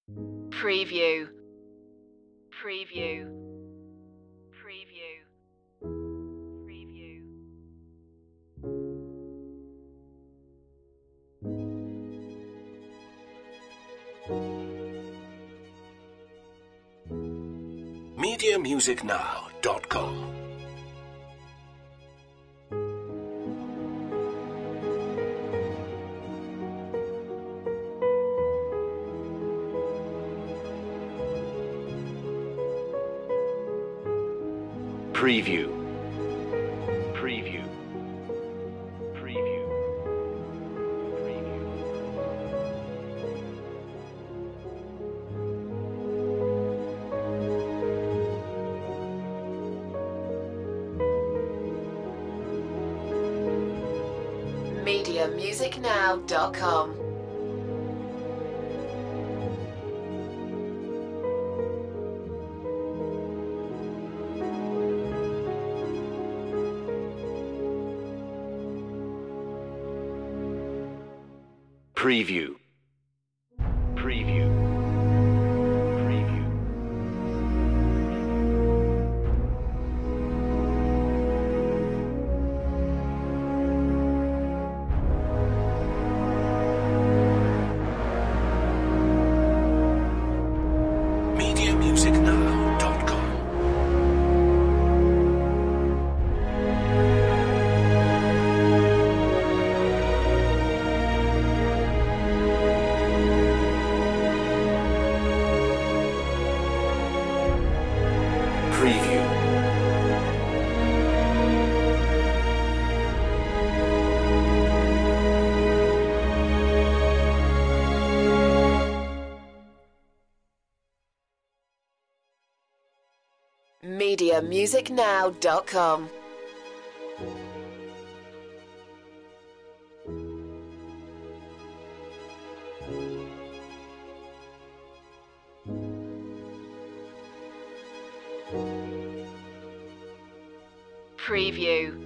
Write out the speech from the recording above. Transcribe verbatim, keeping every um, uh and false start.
Preview. Preview. Preview. Preview. media music now dot com. Preview. Preview. Preview. Preview. media music now dot com. Preview. Preview. Preview. media music now dot com. Preview. media music now dot com. Preview.